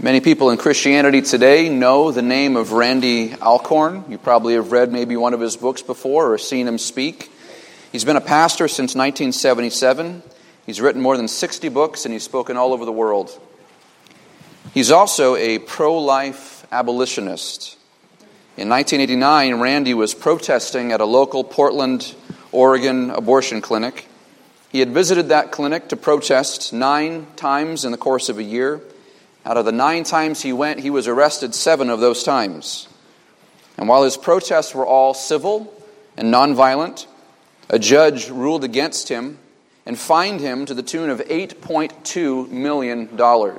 Many people in Christianity today know the name of Randy Alcorn. You probably have read maybe one of his books before or seen him speak. He's been a pastor since 1977. He's written more than 60 books and he's spoken all over the world. He's also a pro-life abolitionist. In 1989, Randy was protesting at a local Portland, Oregon abortion clinic. He had visited that clinic to protest 9 times in the course of a year. Out of the 9 times he went, he was arrested 7 of those times. And while his protests were all civil and nonviolent, a judge ruled against him and fined him to the tune of $8.2 million in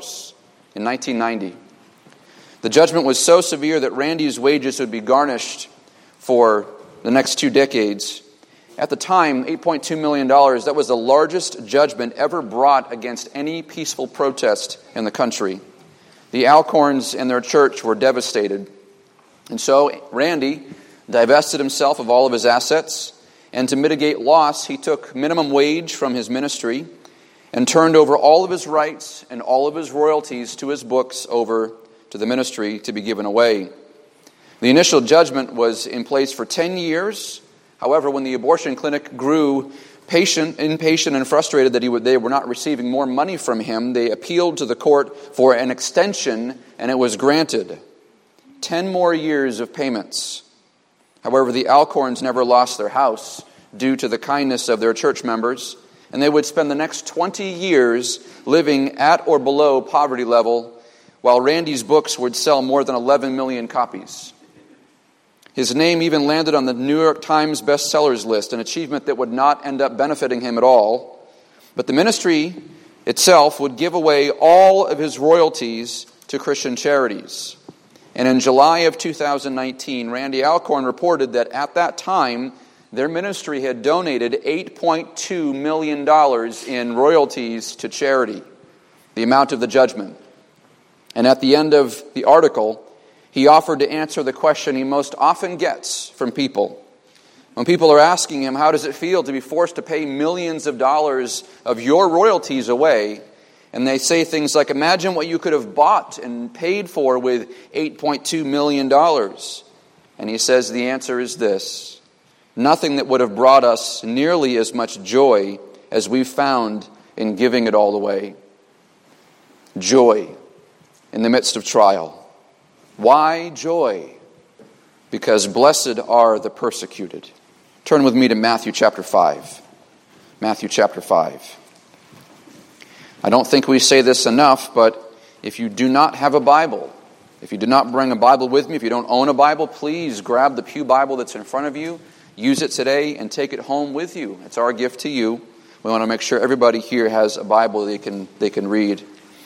1990. The judgment was so severe that Randy's wages would be garnished for the next 2 decades. At the time, $8.2 million, that was the largest judgment ever brought against any peaceful protest in the country. The Alcorns and their church were devastated. And so Randy divested himself of all of his assets, and to mitigate loss, he took minimum wage from his ministry and turned over all of his rights and all of his royalties to his books over to the ministry to be given away. The initial judgment was in place for 10 years. However, when the abortion clinic grew impatient and frustrated that they were not receiving more money from him, they appealed to the court for an extension, and it was granted. 10 more years of payments. However, the Alcorns never lost their house due to the kindness of their church members, and they would spend the next 20 years living at or below poverty level, while Randy's books would sell more than 11 million copies. His name even landed on the New York Times bestsellers list, an achievement that would not end up benefiting him at all. But the ministry itself would give away all of his royalties to Christian charities. And in July of 2019, Randy Alcorn reported that at that time, their ministry had donated $8.2 million in royalties to charity, the amount of the judgment. And at the end of the article, he offered to answer the question he most often gets from people. When people are asking him, how does it feel to be forced to pay millions of dollars of your royalties away? And they say things like, imagine what you could have bought and paid for with $8.2 million. And he says the answer is this: nothing that would have brought us nearly as much joy as we've found in giving it all away. Joy in the midst of trial. Why joy? Because blessed are the persecuted. Turn with me to Matthew chapter 5. Matthew chapter 5. I don't think we say this enough, but if you do not have a Bible, if you do not bring a Bible with me, if you don't own a Bible, please grab the pew Bible that's in front of you, use it today, and take it home with you. It's our gift to you. We want to make sure everybody here has a Bible they can read.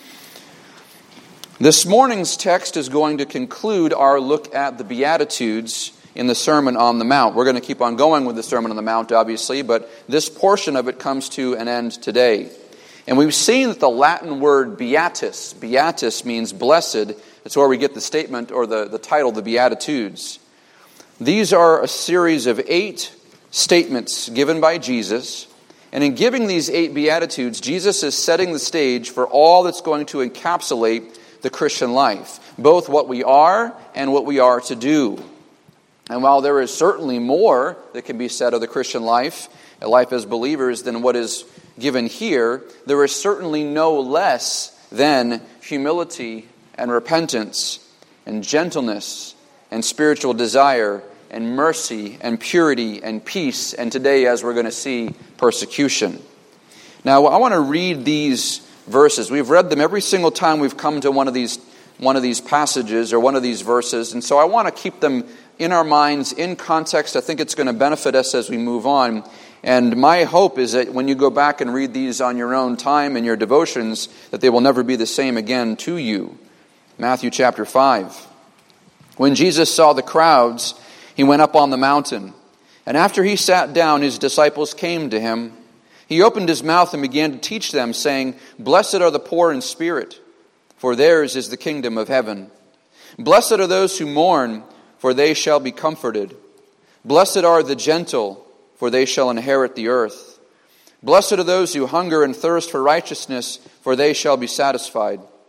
This morning's text is going to conclude our look at the Beatitudes in the Sermon on the Mount. We're going to keep on going with the Sermon on the Mount, obviously, but this portion of it comes to an end today. And we've seen that the Latin word beatus means blessed. That's where we get the statement or the title, the Beatitudes. These are a series of 8 statements given by Jesus. And in giving these 8 Beatitudes, Jesus is setting the stage for all that's going to encapsulate the Christian life, both what we are and what we are to do. And while there is certainly more that can be said of the Christian life, a life as believers, than what is given here, there is certainly no less than humility and repentance and gentleness and spiritual desire and mercy and purity and peace, and today, as we're going to see, persecution. Now, I want to read these verses. We've read them every single time we've come to one of these passages or one of these verses, and so I want to keep them in our minds, in context. I think it's going to benefit us as we move on. And my hope is that when you go back and read these on your own time in your devotions, that they will never be the same again to you. Matthew chapter 5. When Jesus saw the crowds, he went up on the mountain. And after he sat down, his disciples came to him. He opened his mouth and began to teach them, saying, "Blessed are the poor in spirit, for theirs is the kingdom of heaven. Blessed are those who mourn, for they shall be comforted. Blessed are the gentle, for they shall inherit the earth. Blessed are those who hunger and thirst for righteousness, for they shall be satisfied.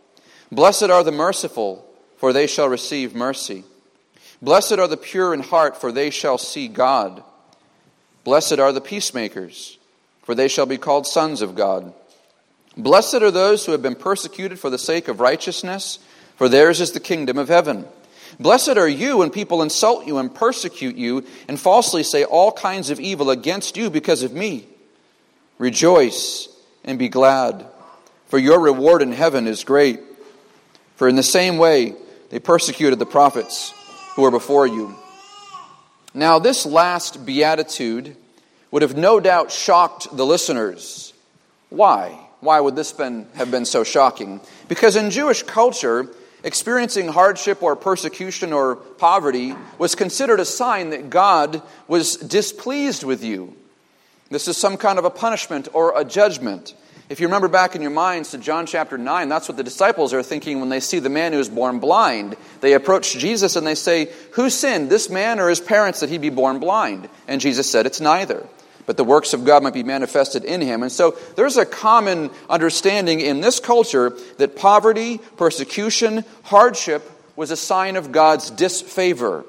Blessed are the merciful, for they shall receive mercy. Blessed are the pure in heart, for they shall see God. Blessed are the peacemakers, for they shall be called sons of God. Blessed are those who have been persecuted for the sake of righteousness, for theirs is the kingdom of heaven. Blessed are you when people insult you and persecute you and falsely say all kinds of evil against you because of me. Rejoice and be glad, for your reward in heaven is great. For in the same way they persecuted the prophets who were before you. Now this last beatitude would have no doubt shocked the listeners. Why? Why would this have been so shocking? Because in Jewish culture, experiencing hardship or persecution or poverty was considered a sign that God was displeased with you. This is some kind of a punishment or a judgment. If you remember back in your minds to John chapter 9, that's what the disciples are thinking when they see the man who was born blind. They approach Jesus and they say, "Who sinned, this man or his parents, that he be born blind?" And Jesus said, "It's neither, but the works of God might be manifested in him." And so there's a common understanding in this culture that poverty, persecution, hardship was a sign of God's disfavor.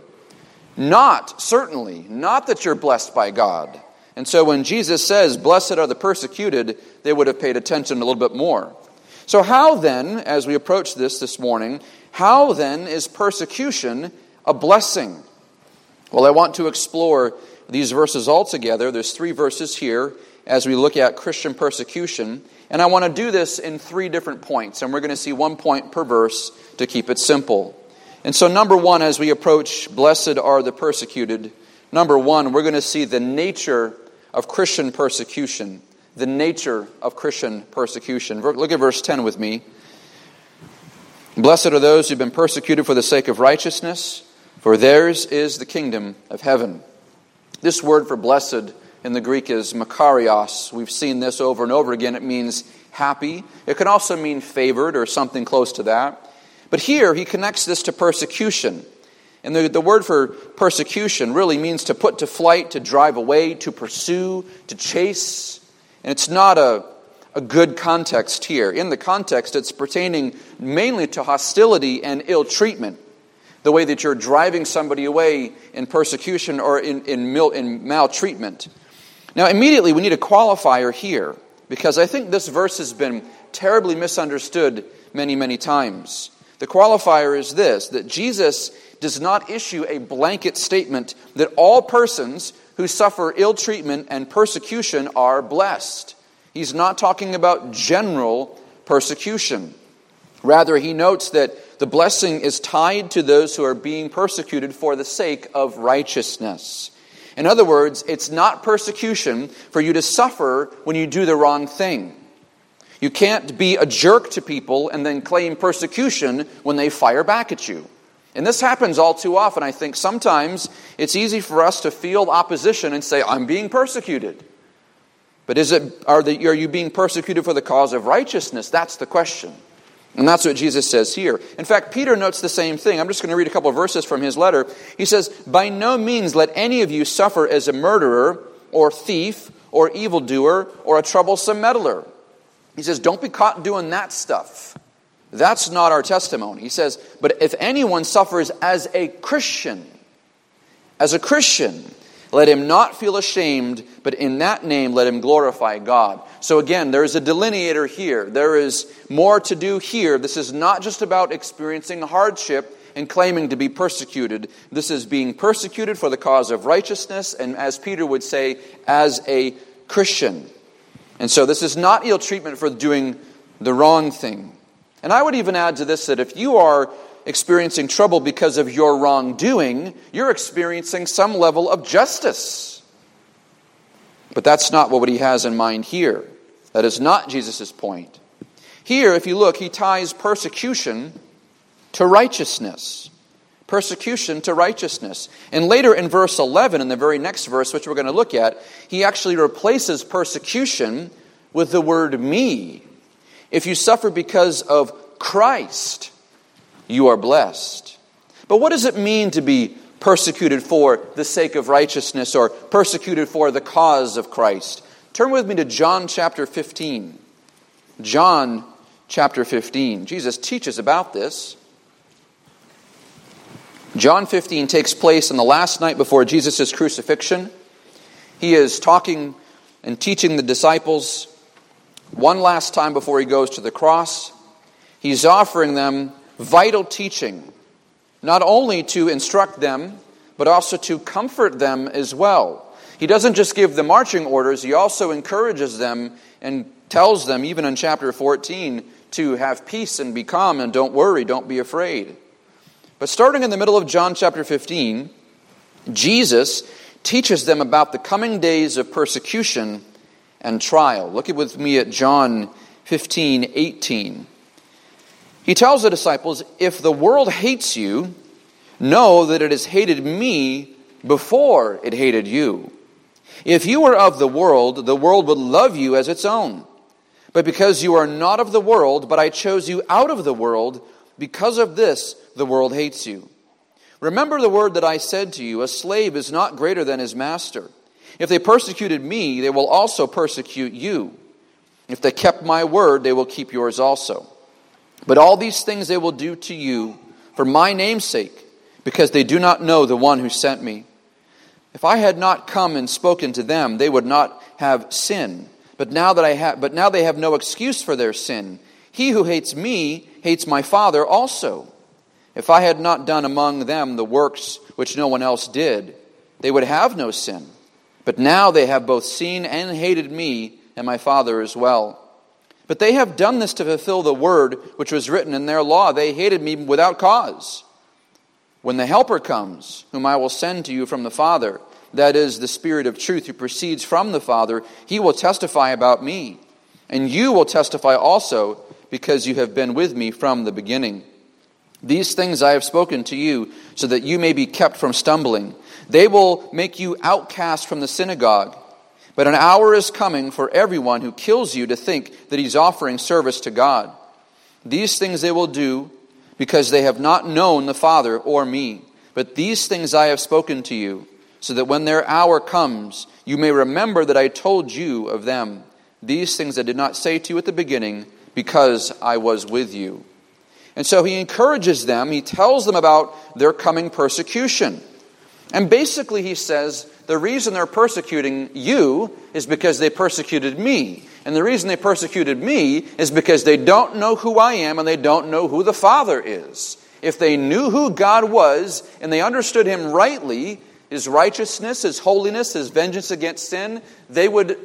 Certainly not that you're blessed by God. And so when Jesus says, "Blessed are the persecuted," they would have paid attention a little bit more. So how then, as we approach this morning, how then is persecution a blessing? Well, I want to explore these verses all together. There's 3 verses here as we look at Christian persecution. And I want to do this in 3 different points. And we're going to see 1 point per verse to keep it simple. And so number 1, as we approach blessed are the persecuted, number 1, we're going to see the nature of Christian persecution. The nature of Christian persecution. Look at verse 10 with me. Blessed are those who've been persecuted for the sake of righteousness, for theirs is the kingdom of heaven. This word for blessed in the Greek is makarios. We've seen this over and over again. It means happy. It can also mean favored or something close to that. But here he connects this to persecution. And the word for persecution really means to put to flight, to drive away, to pursue, to chase. And it's not a good context here. In the context, it's pertaining mainly to hostility and ill treatment. The way that you're driving somebody away in persecution or in maltreatment. Now, immediately we need a qualifier here, because I think this verse has been terribly misunderstood many, many times. The qualifier is this, that Jesus does not issue a blanket statement that all persons who suffer ill treatment and persecution are blessed. He's not talking about general persecution. Rather, he notes that the blessing is tied to those who are being persecuted for the sake of righteousness. In other words, it's not persecution for you to suffer when you do the wrong thing. You can't be a jerk to people and then claim persecution when they fire back at you. And this happens all too often. I think sometimes it's easy for us to feel opposition and say, "I'm being persecuted." But are you being persecuted for the cause of righteousness? That's the question. And that's what Jesus says here. In fact, Peter notes the same thing. I'm just going to read a couple of verses from his letter. He says, "By no means let any of you suffer as a murderer or thief or evildoer or a troublesome meddler." He says, don't be caught doing that stuff. That's not our testimony. He says, but if anyone suffers as a Christian, let him not feel ashamed, but in that name let him glorify God. So again, there's a delineator here. There is more to do here. This is not just about experiencing hardship and claiming to be persecuted. This is being persecuted for the cause of righteousness, and as Peter would say, as a Christian. And so this is not ill treatment for doing the wrong thing. And I would even add to this that if you are experiencing trouble because of your wrongdoing, you're experiencing some level of justice. But that's not what he has in mind here. That is not Jesus' point. Here, if you look, he ties persecution to righteousness. Persecution to righteousness. And later in verse 11, in the very next verse, which we're going to look at, he actually replaces persecution with the word me. If you suffer because of Christ, you are blessed. But what does it mean to be persecuted for the sake of righteousness or persecuted for the cause of Christ? Turn with me to John chapter 15. John chapter 15. Jesus teaches about this. John 15 takes place on the last night before Jesus' crucifixion. He is talking and teaching the disciples one last time before he goes to the cross. He's offering them vital teaching, not only to instruct them, but also to comfort them as well. He doesn't just give the marching orders, he also encourages them and tells them, even in chapter 14, to have peace and be calm and don't worry, don't be afraid. But starting in the middle of John chapter 15, Jesus teaches them about the coming days of persecution and trial. Look with me at John 15:18. He tells the disciples, "If the world hates you, know that it has hated me before it hated you. If you were of the world would love you as its own. But because you are not of the world, but I chose you out of the world, because of this the world hates you. Remember the word that I said to you, a slave is not greater than his master. If they persecuted me, they will also persecute you. If they kept my word, they will keep yours also. But all these things they will do to you for my name's sake, because they do not know the one who sent me. If I had not come and spoken to them, they would not have sin. But now they have no excuse for their sin. He who hates me hates my Father also. If I had not done among them the works which no one else did, they would have no sin. But now they have both seen and hated me and my Father as well. But they have done this to fulfill the word which was written in their law. They hated me without cause. When the Helper comes, whom I will send to you from the Father, that is, the Spirit of truth who proceeds from the Father, he will testify about me. And you will testify also, because you have been with me from the beginning. These things I have spoken to you, so that you may be kept from stumbling. They will make you outcast from the synagogue. But an hour is coming for everyone who kills you to think that he's offering service to God. These things they will do, because they have not known the Father or me. But these things I have spoken to you, so that when their hour comes, you may remember that I told you of them. These things I did not say to you at the beginning, because I was with you." And so he encourages them, he tells them about their coming persecution. And basically he says, the reason they're persecuting you is because they persecuted me. And the reason they persecuted me is because they don't know who I am and they don't know who the Father is. If they knew who God was and they understood him rightly, his righteousness, his holiness, his vengeance against sin, they would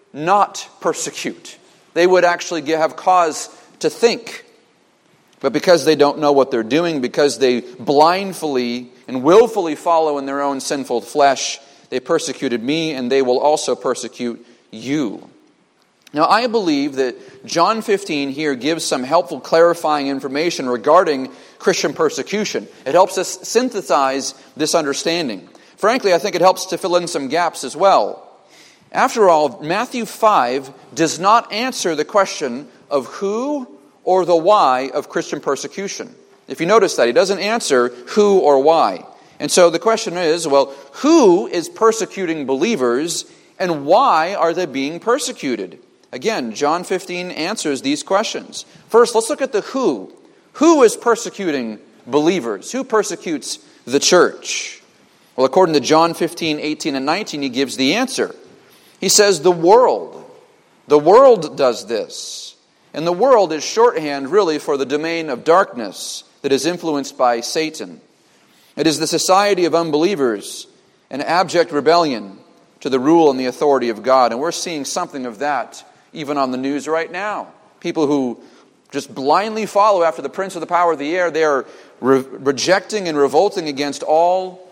not persecute. They would actually have cause to think. But because they don't know what they're doing, because they blindly and willfully follow in their own sinful flesh, they persecuted me and they will also persecute you. Now, I believe that John 15 here gives some helpful clarifying information regarding Christian persecution. It helps us synthesize this understanding. Frankly, I think it helps to fill in some gaps as well. After all, Matthew 5 does not answer the question of who or the why of Christian persecution. If you notice that, he doesn't answer who or why. And so the question is, well, who is persecuting believers and why are they being persecuted? Again, John 15 answers these questions. First, let's look at the who. Who is persecuting believers? Who persecutes the church? Well, according to John 15, 18, and 19, he gives the answer. He says the world. The world does this. And the world is shorthand really for the domain of darkness that is influenced by Satan. It is the society of unbelievers and abject rebellion to the rule and the authority of God. And we're seeing something of that even on the news right now. People who just blindly follow after the prince of the power of the air. They are rejecting and revolting against all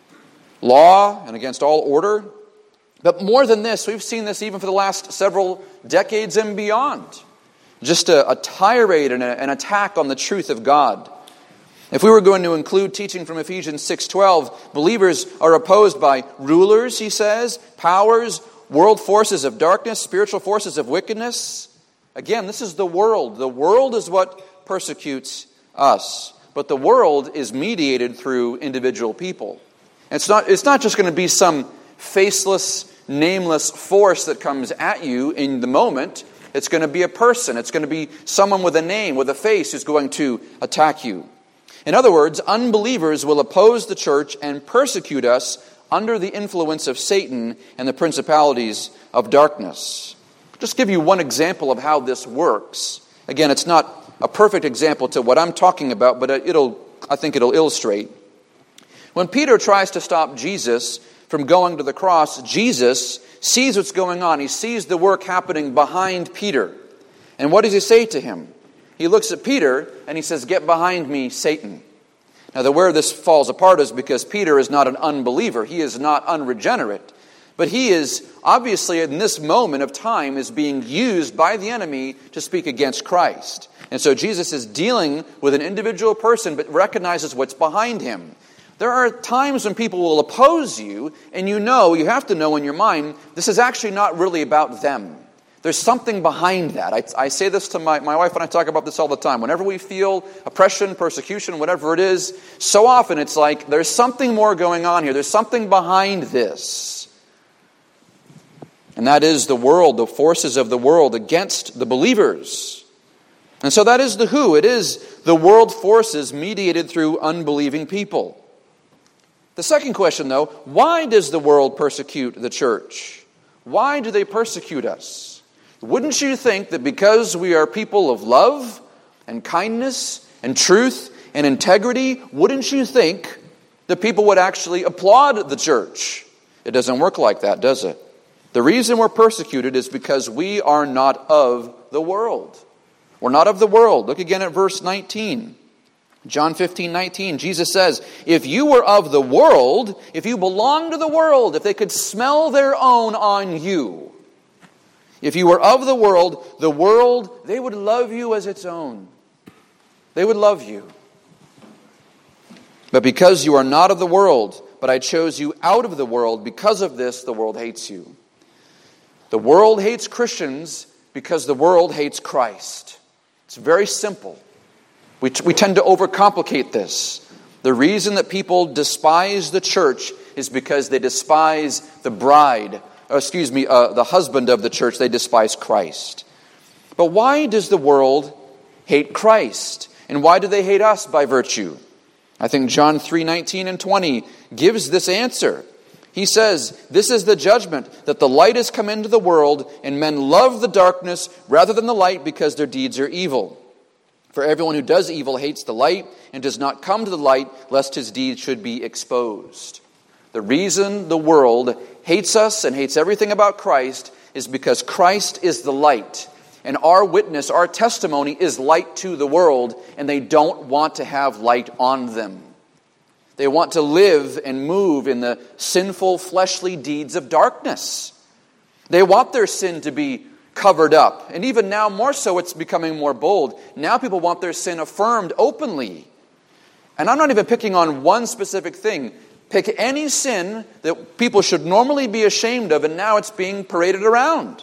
law and against all order. But more than this, we've seen this even for the last several decades and beyond. Just a tirade and an attack on the truth of God. If we were going to include teaching from Ephesians 6:12, believers are opposed by rulers, he says, powers, world forces of darkness, spiritual forces of wickedness. Again, this is the world. The world is what persecutes us. But the world is mediated through individual people. It's not just going to be some faceless, nameless force that comes at you in the moment. It's going to be a person. It's going to be someone with a name, with a face who's going to attack you. In other words, unbelievers will oppose the church and persecute us under the influence of Satan and the principalities of darkness. Just give you one example of how this works. Again, it's not a perfect example to what I'm talking about, but I think it'll illustrate. When Peter tries to stop Jesus from going to the cross, Jesus sees what's going on. He sees the work happening behind Peter. And what does he say to him? He looks at Peter and he says, "Get behind me, Satan." Now, where this falls apart is because Peter is not an unbeliever. He is not unregenerate. But he is, obviously, in this moment of time, is being used by the enemy to speak against Christ. And so Jesus is dealing with an individual person, but recognizes what's behind him. There are times when people will oppose you, and you have to know in your mind, this is actually not really about them. There's something behind that. I say this to my wife and I talk about this all the time. Whenever we feel oppression, persecution, whatever it is, so often it's like there's something more going on here. There's something behind this. And that is the world, the forces of the world against the believers. And so that is the who. It is the world forces mediated through unbelieving people. The second question, though, why does the world persecute the church? Why do they persecute us? Wouldn't you think that because we are people of love and kindness and truth and integrity, wouldn't you think that people would actually applaud the church? It doesn't work like that, does it? The reason we're persecuted is because we are not of the world. We're not of the world. Look again at verse 19. John 15:19, Jesus says, "If you were of the world, if you belonged to the world, if they could smell their own on you, if you were of the world, they would love you as its own." They would love you. But because you are not of the world, but I chose you out of the world, because of this, the world hates you. The world hates Christians because the world hates Christ. It's very simple. We tend to overcomplicate this. The reason that people despise the church is because they despise the the husband of the church. They despise Christ. But why does the world hate Christ? And why do they hate us by virtue? I think John 3:19 and 20 gives this answer. He says, "This is the judgment, that the light has come into the world, and men love the darkness rather than the light because their deeds are evil. For everyone who does evil hates the light and does not come to the light, lest his deeds should be exposed." The reason the world hates us and hates everything about Christ is because Christ is the light. And our witness, our testimony is light to the world, and they don't want to have light on them. They want to live and move in the sinful, fleshly deeds of darkness. They want their sin to be covered up. And even now, more so, it's becoming more bold. Now people want their sin affirmed openly. And I'm not even picking on one specific thing. Pick any sin that people should normally be ashamed of, and now it's being paraded around.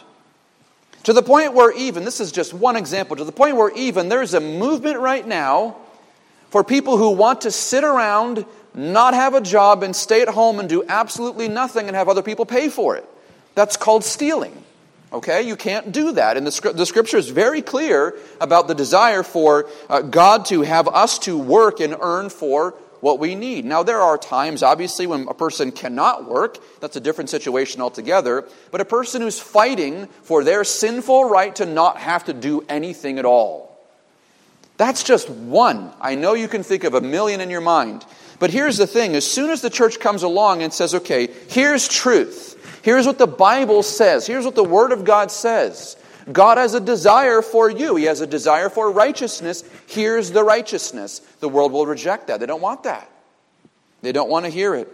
To the point where even, this is just one example, to the point where even there's a movement right now for people who want to sit around, not have a job, and stay at home and do absolutely nothing and have other people pay for it. That's called stealing. Okay? You can't do that. And the Scripture is very clear about the desire for God to have us to work and earn for what we need. Now, there are times, obviously, when a person cannot work. That's a different situation altogether. But a person who's fighting for their sinful right to not have to do anything at all. That's just one. I know you can think of a million in your mind. But here's the thing. As soon as the church comes along and says, okay, here's truth. Here's what the Bible says. Here's what the Word of God says. God has a desire for you. He has a desire for righteousness. Here's the righteousness. The world will reject that. They don't want that. They don't want to hear it.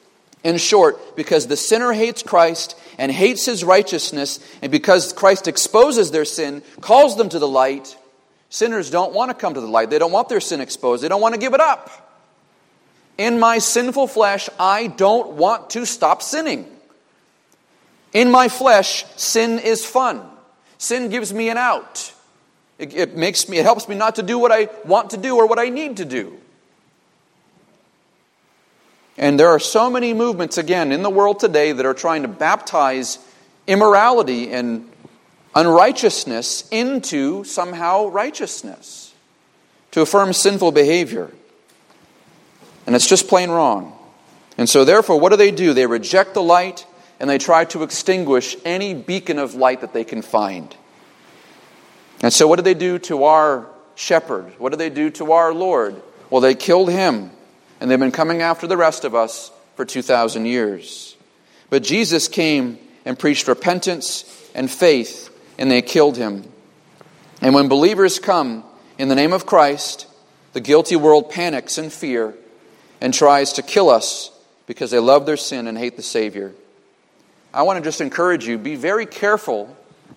In short, because the sinner hates Christ and hates His righteousness, and because Christ exposes their sin, calls them to the light, sinners don't want to come to the light. They don't want their sin exposed. They don't want to give it up. In my sinful flesh, I don't want to stop sinning. In my flesh, sin is fun. Sin gives me an out. It helps me not to do what I want to do or what I need to do. And there are so many movements, again, in the world today that are trying to baptize immorality and unrighteousness into somehow righteousness, to affirm sinful behavior. And it's just plain wrong. And so therefore, what do? They reject the light and they try to extinguish any beacon of light that they can find. And so what did they do to our shepherd? What did they do to our Lord? Well, they killed him, and they've been coming after the rest of us for 2,000 years. But Jesus came and preached repentance and faith, and they killed him. And when believers come in the name of Christ, the guilty world panics in fear and tries to kill us because they love their sin and hate the Savior. I want to just encourage you, be very careful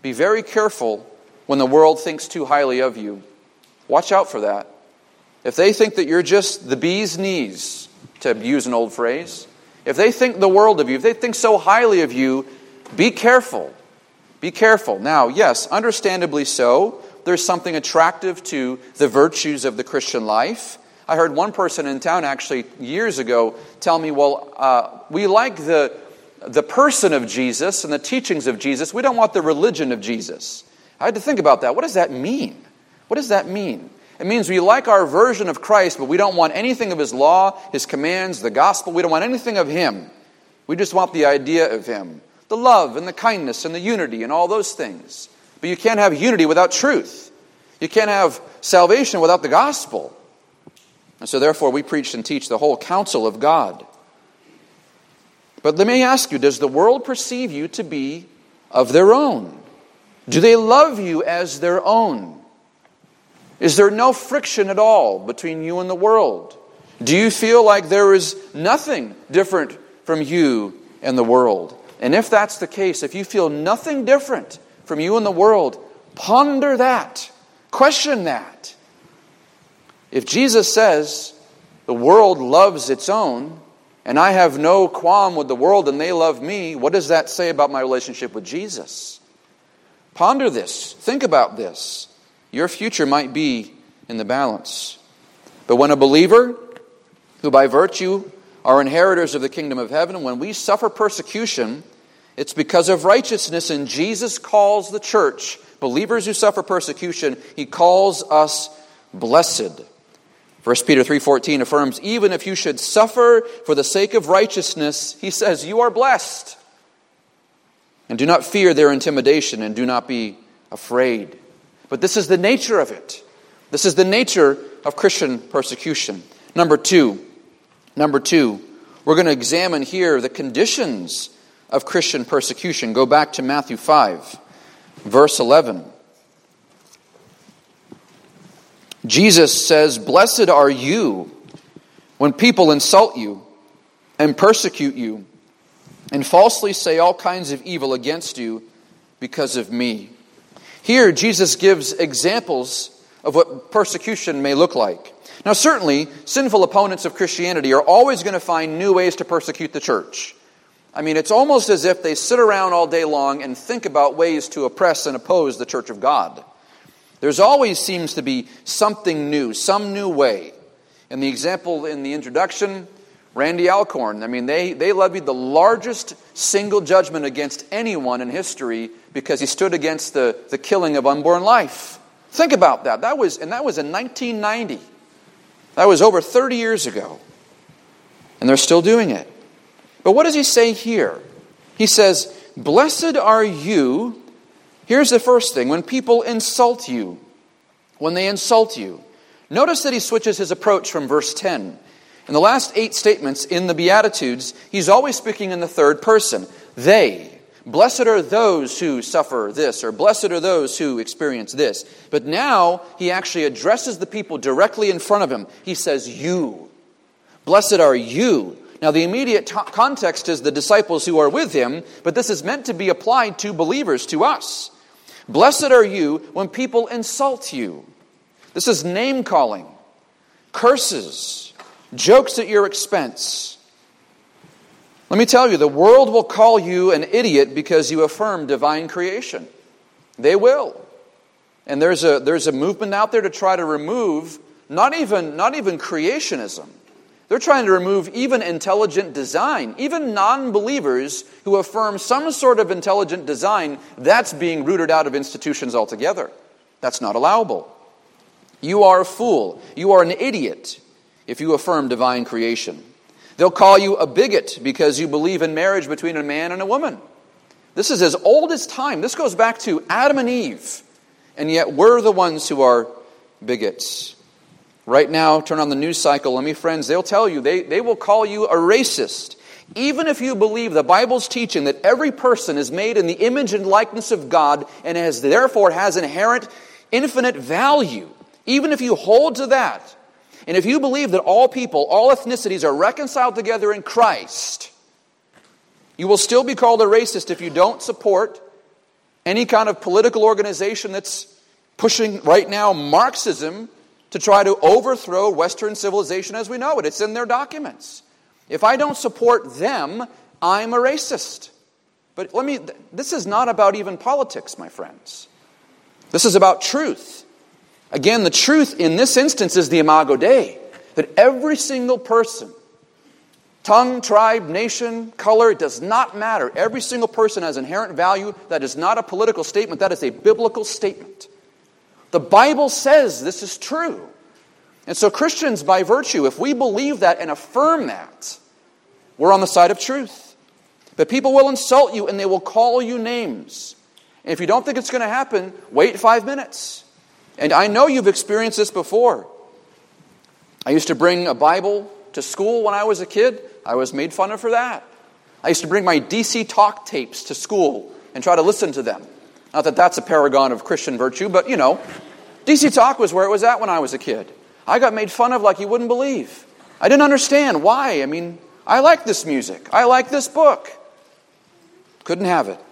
when the world thinks too highly of you. Watch out for that. If they think that you're just the bee's knees, to use an old phrase, if they think the world of you, if they think so highly of you, be careful. Be careful. Now, yes, understandably so, there's something attractive to the virtues of the Christian life. I heard one person in town actually years ago tell me, we like the person of Jesus and the teachings of Jesus. We don't want the religion of Jesus. I had to think about that. What does that mean? What does that mean? It means we like our version of Christ, but we don't want anything of His law, His commands, the gospel. We don't want anything of Him. We just want the idea of Him. The love and the kindness and the unity and all those things. But you can't have unity without truth. You can't have salvation without the gospel. And so therefore we preach and teach the whole counsel of God. But let me ask you, does the world perceive you to be of their own? Do they love you as their own? Is there no friction at all between you and the world? Do you feel like there is nothing different from you and the world? And if that's the case, if you feel nothing different from you and the world, ponder that. Question that. If Jesus says the world loves its own, and I have no qualm with the world and they love me, what does that say about my relationship with Jesus? Ponder this. Think about this. Your future might be in the balance. But when a believer, who by virtue are inheritors of the kingdom of heaven, when we suffer persecution, it's because of righteousness, and Jesus calls the church, believers who suffer persecution, He calls us blessed. 1 Peter 3:14 affirms, even if you should suffer for the sake of righteousness, he says, you are blessed. And do not fear their intimidation, and do not be afraid. But this is the nature of it. This is the nature of Christian persecution. Number two, we're going to examine here the conditions of Christian persecution. Go back to Matthew 5, verse 11. Jesus says, blessed are you when people insult you and persecute you and falsely say all kinds of evil against you because of me. Here, Jesus gives examples of what persecution may look like. Now, certainly, sinful opponents of Christianity are always going to find new ways to persecute the church. I mean, it's almost as if they sit around all day long and think about ways to oppress and oppose the church of God. There's always seems to be something new, some new way. And the example in the introduction, Randy Alcorn, I mean, they levied the largest single judgment against anyone in history because he stood against the killing of unborn life. Think about that. That was in 1990. That was over 30 years ago. And they're still doing it. But what does he say here? He says, blessed are you. Here's the first thing. When people insult you, when they insult you. Notice that he switches his approach from verse 10. In the last 8 statements in the Beatitudes, he's always speaking in the third person. They. Blessed are those who suffer this, or blessed are those who experience this. But now he actually addresses the people directly in front of him. He says, you. Blessed are you. Now the immediate context is the disciples who are with him, but this is meant to be applied to believers, to us. Blessed are you when people insult you. This is name calling, curses, jokes at your expense. Let me tell you, the world will call you an idiot because you affirm divine creation. They will. And there's a movement out there to try to remove not even creationism, They're trying to remove even intelligent design. Even non-believers who affirm some sort of intelligent design, that's being rooted out of institutions altogether. That's not allowable. You are a fool. You are an idiot if you affirm divine creation. They'll call you a bigot because you believe in marriage between a man and a woman. This is as old as time. This goes back to Adam and Eve. And yet we're the ones who are bigots. Right now, turn on the news cycle. Let me, friends, they'll tell you, they will call you a racist. Even if you believe the Bible's teaching that every person is made in the image and likeness of God and therefore has inherent infinite value. Even if you hold to that, and if you believe that all people, all ethnicities are reconciled together in Christ, you will still be called a racist if you don't support any kind of political organization that's pushing right now Marxism to try to overthrow Western civilization as we know it. It's in their documents. If I don't support them, I'm a racist. But this is not about even politics, my friends. This is about truth. Again, the truth in this instance is the Imago Dei, that every single person, tongue, tribe, nation, color, it does not matter. Every single person has inherent value. That is not a political statement. That is a biblical statement. The Bible says this is true. And so Christians, by virtue, if we believe that and affirm that, we're on the side of truth. But people will insult you and they will call you names. And if you don't think it's going to happen, wait 5 minutes. And I know you've experienced this before. I used to bring a Bible to school when I was a kid. I was made fun of for that. I used to bring my DC Talk tapes to school and try to listen to them. Not that that's a paragon of Christian virtue, but DC Talk was where it was at when I was a kid. I got made fun of like you wouldn't believe. I didn't understand why. I like this music. I like this book. Couldn't have it.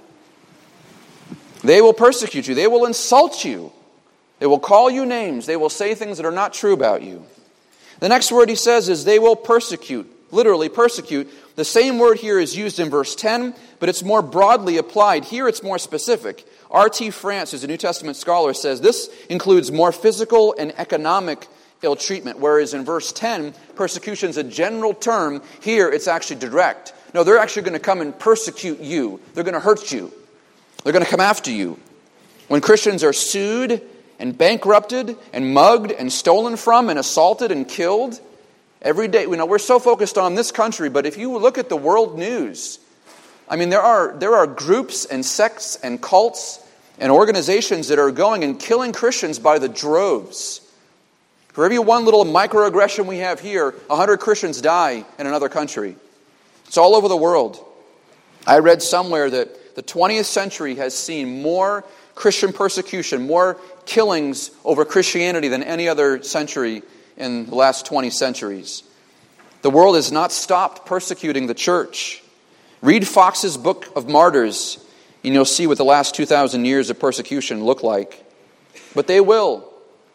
They will persecute you. They will insult you. They will call you names. They will say things that are not true about you. The next word he says is they will persecute. Literally persecute. The same word here is used in verse 10, but it's more broadly applied. Here it's more specific. R.T. France, who's a New Testament scholar, says this includes more physical and economic ill treatment, whereas in verse 10, persecution is a general term. Here it's actually direct. No, they're actually going to come and persecute you. They're going to hurt you. They're going to come after you. When Christians are sued and bankrupted and mugged and stolen from and assaulted and killed every day. We're so focused on this country, but if you look at the world news, there are groups and sects and cults and organizations that are going and killing Christians by the droves. For every one little microaggression we have here, 100 Christians die in another country. It's all over the world. I read somewhere that the 20th century has seen more Christian persecution, more killings over Christianity than any other century in the last 20 centuries. The world has not stopped persecuting the church. Read Fox's Book of Martyrs, and you'll see what the last 2,000 years of persecution look like. But they will.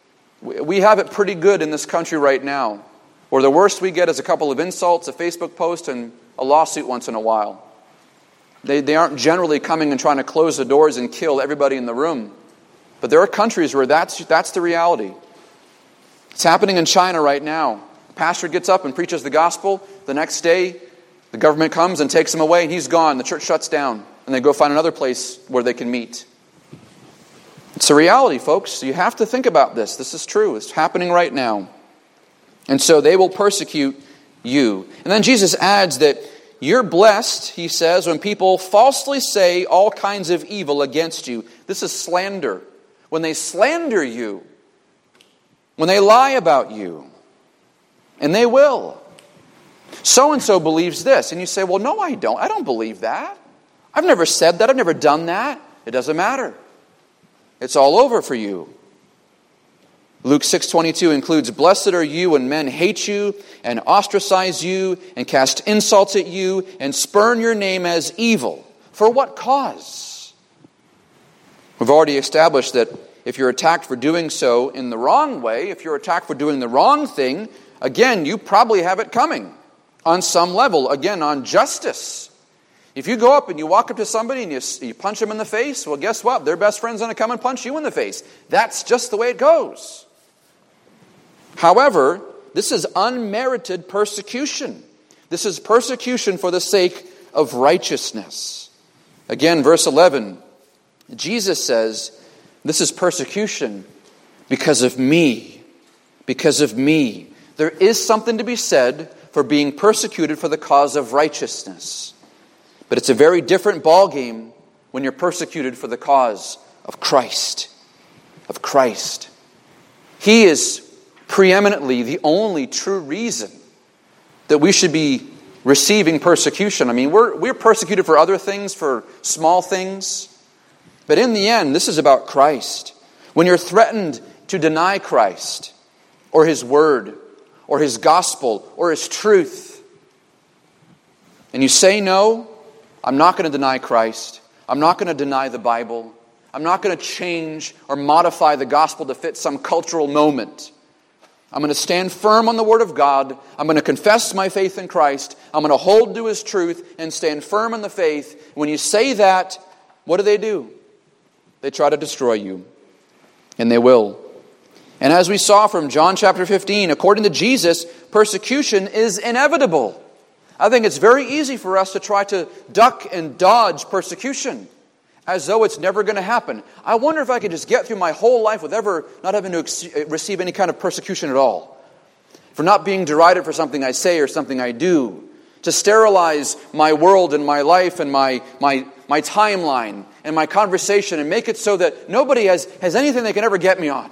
We have it pretty good in this country right now, where the worst we get is a couple of insults, a Facebook post, and a lawsuit once in a while. They aren't generally coming and trying to close the doors and kill everybody in the room. But there are countries where that's the reality. It's happening in China right now. A pastor gets up and preaches the gospel. The next day, the government comes and takes him away, and he's gone. The church shuts down, and they go find another place where they can meet. It's a reality, folks. You have to think about this. This is true. It's happening right now. And so they will persecute you. And then Jesus adds that you're blessed, he says, when people falsely say all kinds of evil against you. This is slander. When they slander you, when they lie about you, and they will. So-and-so believes this. And you say, well, no, I don't. I don't believe that. I've never said that. I've never done that. It doesn't matter. It's all over for you. Luke 6:22 includes, blessed are you when men hate you and ostracize you and cast insults at you and spurn your name as evil. For what cause? We've already established that if you're attacked for doing so in the wrong way, if you're attacked for doing the wrong thing, again, you probably have it coming on some level, again, on justice. If you go up and you walk up to somebody and you punch them in the face, well, guess what? Their best friend's going to come and punch you in the face. That's just the way it goes. However, This is unmerited persecution. This is persecution for the sake of righteousness. Again, verse 11, Jesus says, this is persecution because of me. Because of me. There is something to be said for being persecuted for the cause of righteousness. But it's a very different ballgame when you're persecuted for the cause of Christ. Of Christ. He is preeminently the only true reason that we should be receiving persecution. I mean, we're persecuted for other things, for small things. But in the end, this is about Christ. When you're threatened to deny Christ, or His Word, or His gospel, or His truth, and you say, no, I'm not going to deny Christ. I'm not going to deny the Bible. I'm not going to change or modify the gospel to fit some cultural moment. I'm going to stand firm on the Word of God. I'm going to confess my faith in Christ. I'm going to hold to His truth and stand firm in the faith. When you say that, what do? They try to destroy you. And they will. And as we saw from John chapter 15, according to Jesus, persecution is inevitable. I think it's very easy for us to try to duck and dodge persecution as though it's never going to happen. I wonder if I could just get through my whole life with ever not having to receive any kind of persecution at all. For not being derided for something I say or something I do. To sterilize my world and my life and my timeline and my conversation and make it so that nobody has anything they can ever get me on.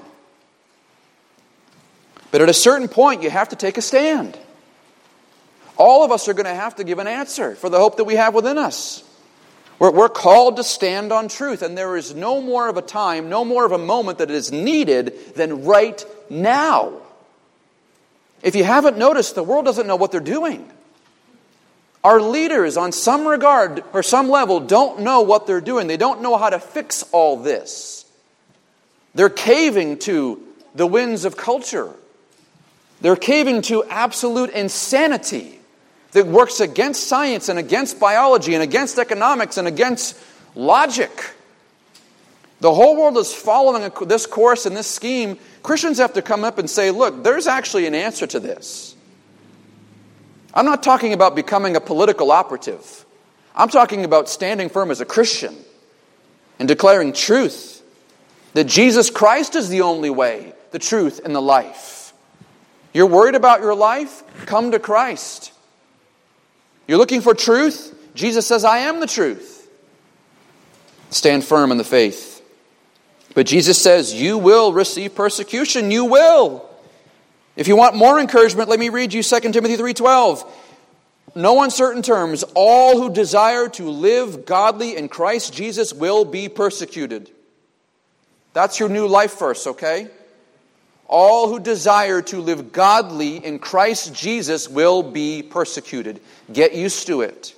But at a certain point, you have to take a stand. All of us are going to have to give an answer for the hope that we have within us. We're called to stand on truth, and there is no more of a time, no more of a moment that is needed than right now. If you haven't noticed, the world doesn't know what they're doing. Our leaders, on some regard or some level, don't know what they're doing. They don't know how to fix all this. They're caving to the winds of culture. They're caving to absolute insanity that works against science and against biology and against economics and against logic. The whole world is following this course and this scheme. Christians have to come up and say, look, there's actually an answer to this. I'm not talking about becoming a political operative. I'm talking about standing firm as a Christian and declaring truth. That Jesus Christ is the only way, the truth, and the life. You're worried about your life? Come to Christ. You're looking for truth? Jesus says, I am the truth. Stand firm in the faith. But Jesus says, you will receive persecution. You will. If you want more encouragement, let me read you 2 Timothy 3:12. No uncertain terms, all who desire to live godly in Christ Jesus will be persecuted. That's your new life verse, okay? All who desire to live godly in Christ Jesus will be persecuted. Get used to it.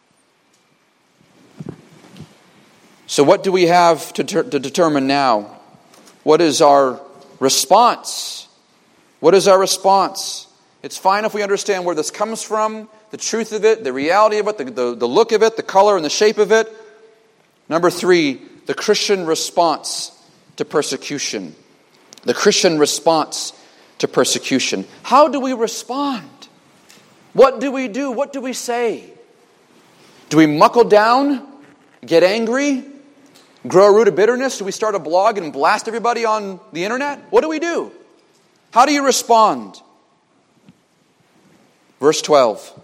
So what do we have to determine now? What is our response? What is our response? It's fine if we understand where this comes from, the truth of it, the reality of it, the look of it, the color and the shape of it. Number 3, the Christian response to persecution. The Christian response to persecution. How do we respond? What do we do? What do we say? Do we muckle down? Get angry? Grow a root of bitterness? Do we start a blog and blast everybody on the internet? What do we do? How do you respond? Verse 12.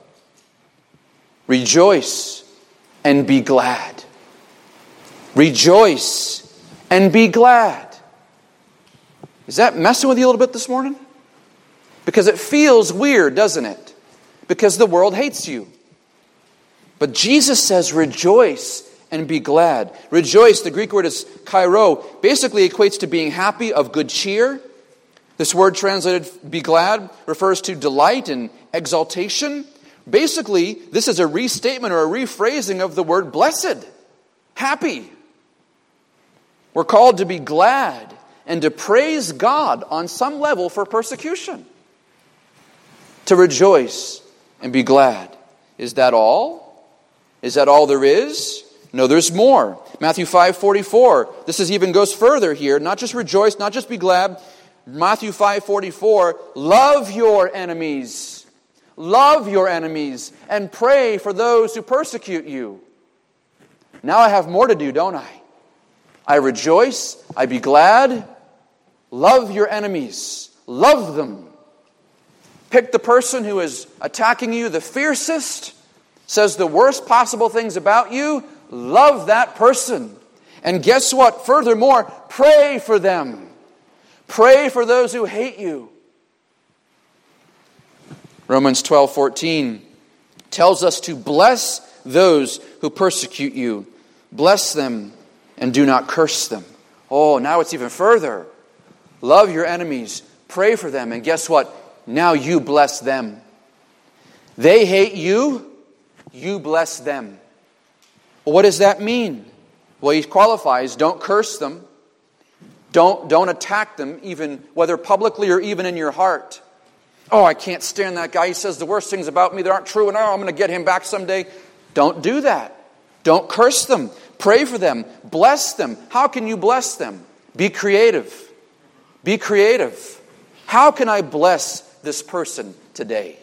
Rejoice and be glad. Rejoice and be glad. Is that messing with you a little bit this morning? Because it feels weird, doesn't it? Because the world hates you. But Jesus says rejoice and be glad. Rejoice, the Greek word is kairo, basically equates to being happy, of good cheer. This word translated be glad refers to delight and exaltation. Basically, this is a restatement or a rephrasing of the word blessed, happy. We're called to be glad and to praise God on some level for persecution. To rejoice and be glad. Is that all? Is that all there is? No, there's more. Matthew 5:44. This even goes further here. Not just rejoice, not just be glad. Matthew 5:44, love your enemies. Love your enemies and pray for those who persecute you. Now I have more to do, don't I? I rejoice, I be glad. Love your enemies. Love them. Pick the person who is attacking you the fiercest, says the worst possible things about you. Love that person. And guess what? Furthermore, pray for them. Pray for those who hate you. Romans 12:14 tells us to bless those who persecute you. Bless them and do not curse them. Oh, now it's even further. Love your enemies. Pray for them. And guess what? Now you bless them. They hate you. You bless them. Well, what does that mean? Well, he qualifies. Don't curse them. Don't attack them, even whether publicly or even in your heart. Oh, I can't stand that guy. He says the worst things about me that aren't true, and I'm going to get him back someday. Don't do that. Don't curse them. Pray for them. Bless them. How can you bless them? Be creative. Be creative. How can I bless this person today?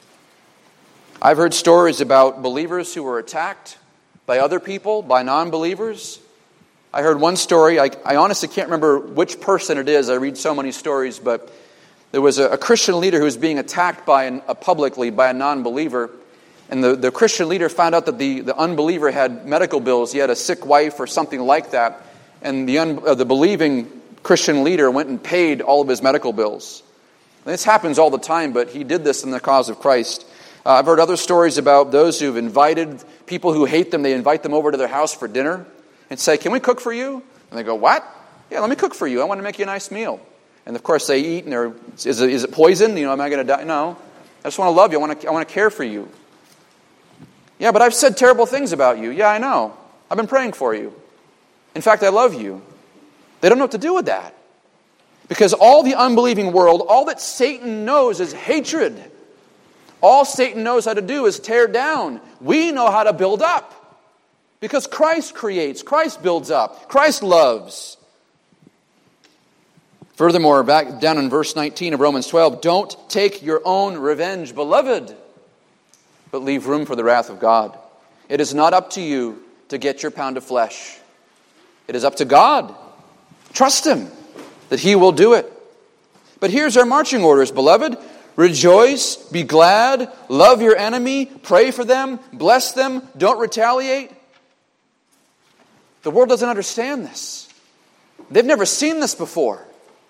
I've heard stories about believers who were attacked by other people, by non-believers. I heard one story. I honestly can't remember which person it is. I read so many stories, but there was a Christian leader who was being attacked publicly by a non-believer. And the Christian leader found out that the unbeliever had medical bills. He had a sick wife or something like that. And the believing Christian leader went and paid all of his medical bills. And this happens all the time, but he did this in the cause of Christ. I've heard other stories about those who've invited people who hate them. They invite them over to their house for dinner and say, "Can we cook for you?" And they go, "What? Yeah, let me cook for you. I want to make you a nice meal." And of course they eat, and is it poison? Am I going to die? No. I just want to love you. I want to care for you. Yeah, but I've said terrible things about you. Yeah, I know. I've been praying for you. In fact, I love you. They don't know what to do with that. Because all the unbelieving world, all that Satan knows is hatred. All Satan knows how to do is tear down. We know how to build up. Because Christ creates, Christ builds up, Christ loves. Furthermore, back down in verse 19 of Romans 12, don't take your own revenge, beloved, but leave room for the wrath of God. It is not up to you to get your pound of flesh. It is up to God. Trust Him that He will do it. But here's our marching orders, beloved. Rejoice, be glad, love your enemy, pray for them, bless them, don't retaliate. The world doesn't understand this. They've never seen this before.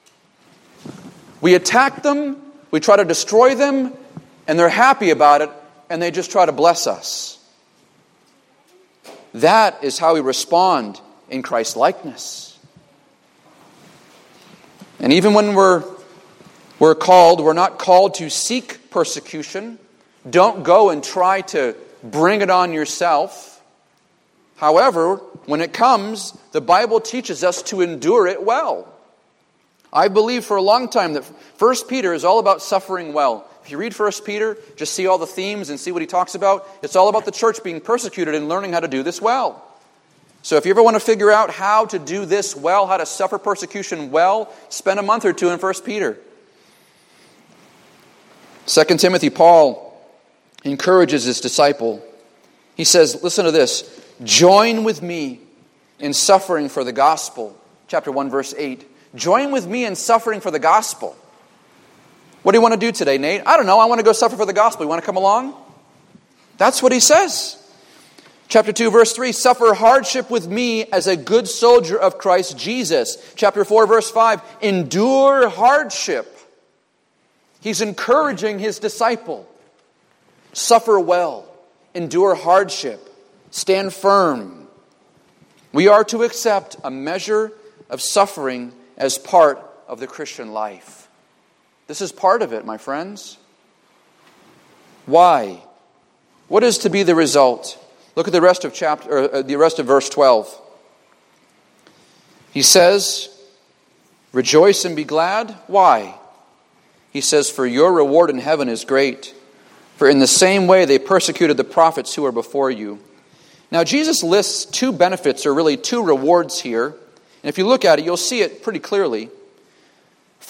We attack them, we try to destroy them, and they're happy about it, and they just try to bless us. That is how we respond in Christ's likeness. And even when we're not called to seek persecution. Don't go and try to bring it on yourself. However, when it comes, the Bible teaches us to endure it well. I believe for a long time that 1 Peter is all about suffering well. If you read 1 Peter, just see all the themes and see what he talks about. It's all about the church being persecuted and learning how to do this well. So if you ever want to figure out how to do this well, how to suffer persecution well, spend a month or two in 1 Peter. 2 Timothy, Paul encourages his disciple. He says, listen to this, join with me in suffering for the gospel. Chapter 1, verse 8. Join with me in suffering for the gospel. What do you want to do today, Nate? I don't know. I want to go suffer for the gospel. You want to come along? That's what he says. Chapter 2, verse 3, suffer hardship with me as a good soldier of Christ Jesus. Chapter 4, verse 5, endure hardship. He's encouraging his disciple. Suffer well. Endure hardship. Stand firm. We are to accept a measure of suffering as part of the Christian life. This is part of it, my friends. Why? What is to be the result? Look at the rest of verse 12. He says, rejoice and be glad. Why? He says, for your reward in heaven is great. For in the same way they persecuted the prophets who were before you. Now Jesus lists two benefits, or really two rewards here. And if you look at it, you'll see it pretty clearly.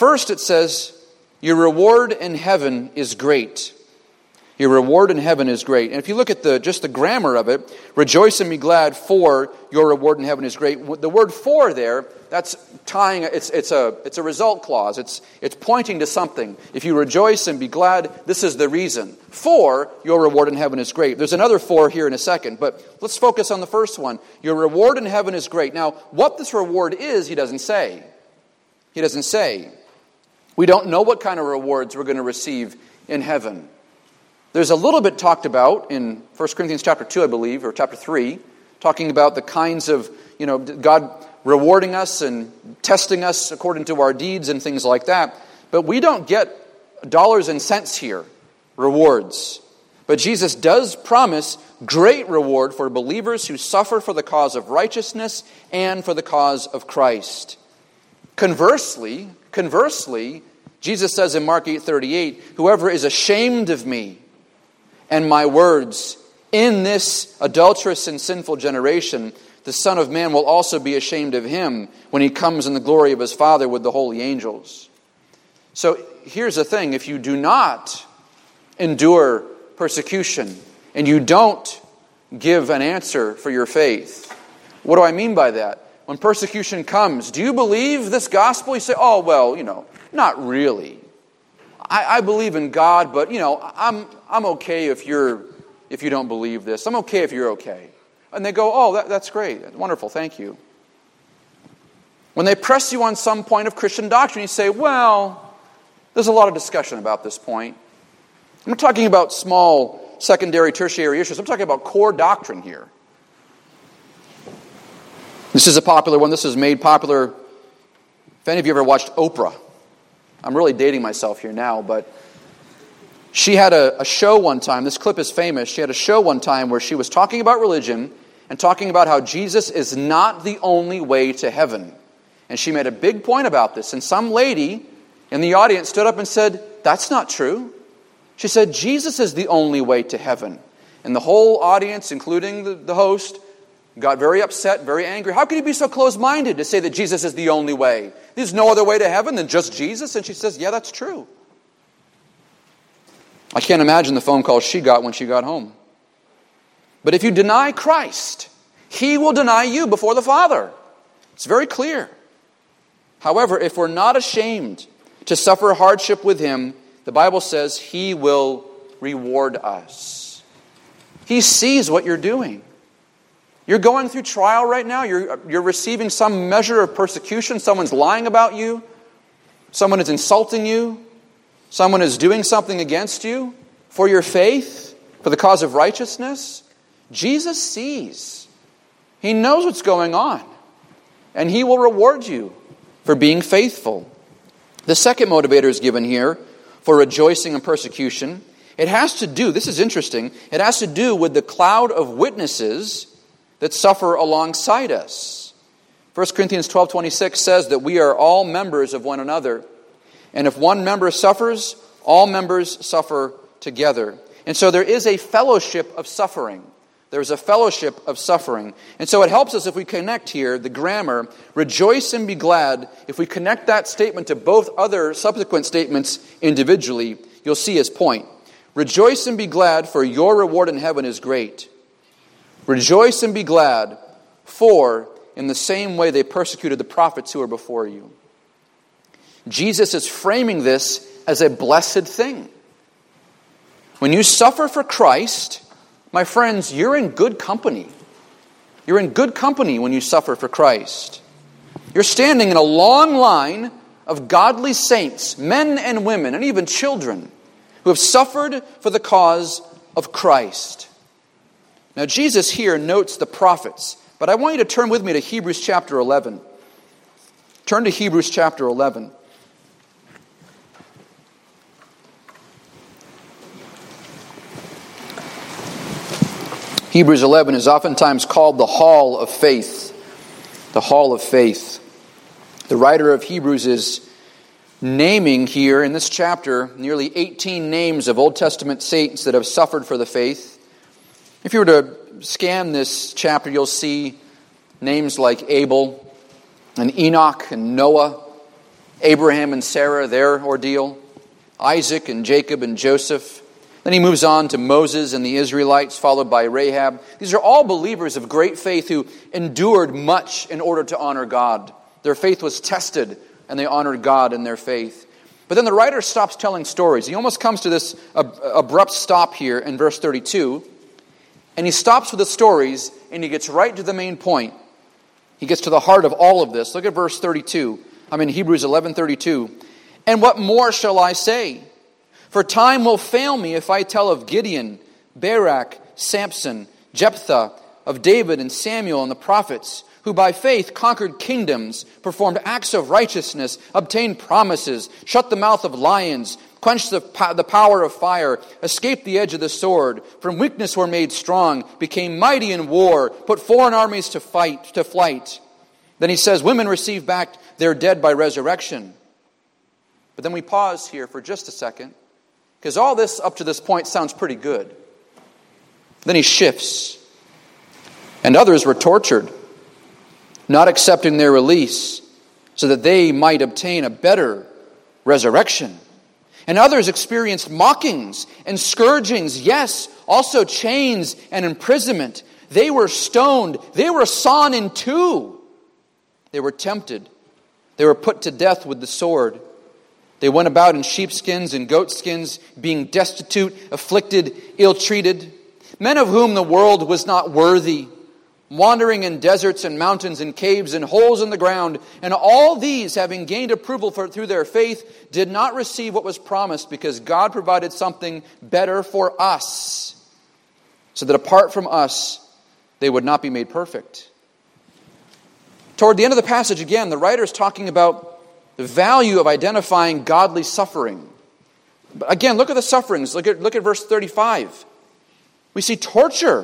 First, it says, your reward in heaven is great. Your reward in heaven is great. And if you look at just the grammar of it, rejoice and be glad, for your reward in heaven is great. The word "for" there, that's tying. It's a result clause. It's pointing to something. If you rejoice and be glad, this is the reason. For your reward in heaven is great. There's another "for" here in a second, but let's focus on the first one. Your reward in heaven is great. Now, what this reward is, he doesn't say. He doesn't say. We don't know what kind of rewards we're going to receive in heaven. There's a little bit talked about in 1 Corinthians chapter 2, I believe, or chapter 3, talking about the kinds of, God rewarding us and testing us according to our deeds and things like that. But we don't get dollars and cents here, rewards. But Jesus does promise great reward for believers who suffer for the cause of righteousness and for the cause of Christ. Conversely, Jesus says in Mark 8:38, whoever is ashamed of me and my words in this adulterous and sinful generation, the Son of Man will also be ashamed of him when he comes in the glory of his Father with the holy angels. So here's the thing. If you do not endure persecution and you don't give an answer for your faith, what do I mean by that? When persecution comes, do you believe this gospel? You say, oh, well, not really. I believe in God, but I'm okay if you don't believe this. I'm okay if you're okay. And they go, oh, that's great. That's wonderful. Thank you. When they press you on some point of Christian doctrine, you say, well, there's a lot of discussion about this point. I'm not talking about small secondary, tertiary issues. I'm talking about core doctrine here. This is a popular one. This is made popular. If any of you ever watched Oprah, I'm really dating myself here now, but she had a show one time. This clip is famous. She had a show one time where she was talking about religion and talking about how Jesus is not the only way to heaven. And she made a big point about this. And some lady in the audience stood up and said, that's not true. She said, Jesus is the only way to heaven. And the whole audience, including the host, got very upset, very angry. How could he be so close-minded to say that Jesus is the only way? There's no other way to heaven than just Jesus? And she says, yeah, that's true. I can't imagine the phone call she got when she got home. But if you deny Christ, he will deny you before the Father. It's very clear. However, if we're not ashamed to suffer hardship with him, the Bible says he will reward us. He sees what you're doing. You're going through trial right now. You're receiving some measure of persecution. Someone's lying about you. Someone is insulting you. Someone is doing something against you for your faith, for the cause of righteousness. Jesus sees. He knows what's going on. And he will reward you for being faithful. The second motivator is given here for rejoicing in persecution. It has to do, this is interesting, it has to do with the cloud of witnesses that suffer alongside us. 1 Corinthians 12:26 says that we are all members of one another. And if one member suffers, all members suffer together. And so there is a fellowship of suffering. There's a fellowship of suffering. And so it helps us if we connect here, the grammar, rejoice and be glad. If we connect that statement to both other subsequent statements individually, you'll see his point. Rejoice and be glad, for your reward in heaven is great. Rejoice and be glad, for in the same way they persecuted the prophets who were before you. Jesus is framing this as a blessed thing. When you suffer for Christ, my friends, you're in good company. You're in good company when you suffer for Christ. You're standing in a long line of godly saints, men and women, and even children, who have suffered for the cause of Christ. Now, Jesus here notes the prophets, but I want you to turn with me to Hebrews chapter 11. Turn to Hebrews chapter 11. Hebrews 11 is oftentimes called the Hall of Faith. The Hall of Faith. The writer of Hebrews is naming here in this chapter nearly 18 names of Old Testament saints that have suffered for the faith. If you were to scan this chapter, you'll see names like Abel and Enoch and Noah Abraham and Sarah, their ordeal, Isaac and Jacob and Joseph. Then he moves on to Moses and the Israelites, followed by Rahab. These are all believers of great faith who endured much in order to honor God. Their faith was tested, and they honored God in their faith. But then the writer stops telling stories. He almost comes to this abrupt stop here in verse 32. And he stops with the stories, and he gets right to the main point. He gets to the heart of all of this. Look at verse 32. I'm in Hebrews 11:32. And what more shall I say? For time will fail me if I tell of Gideon, Barak, Samson, Jephthah, of David and Samuel and the prophets, who by faith conquered kingdoms, performed acts of righteousness, obtained promises, shut the mouth of lions, quenched the power of fire, escaped the edge of the sword, from weakness were made strong, became mighty in war, put foreign armies to flight. Then he says, women receive back their dead by resurrection. But then we pause here for just a second, because all this up to this point sounds pretty good. Then he shifts. And others were tortured, not accepting their release, so that they might obtain a better resurrection. And others experienced mockings and scourgings, yes, also chains and imprisonment. They were stoned. They were sawn in two. They were tempted. They were put to death with the sword. They went about in sheepskins and goatskins, being destitute, afflicted, ill-treated, men of whom the world was not worthy, wandering in deserts and mountains and caves and holes in the ground. And all these, having gained approval through their faith, did not receive what was promised, because God provided something better for us, so that apart from us, they would not be made perfect. Toward the end of the passage, again, the writer is talking about the value of identifying godly suffering. But again, look at the sufferings. Look at verse 35. We see torture.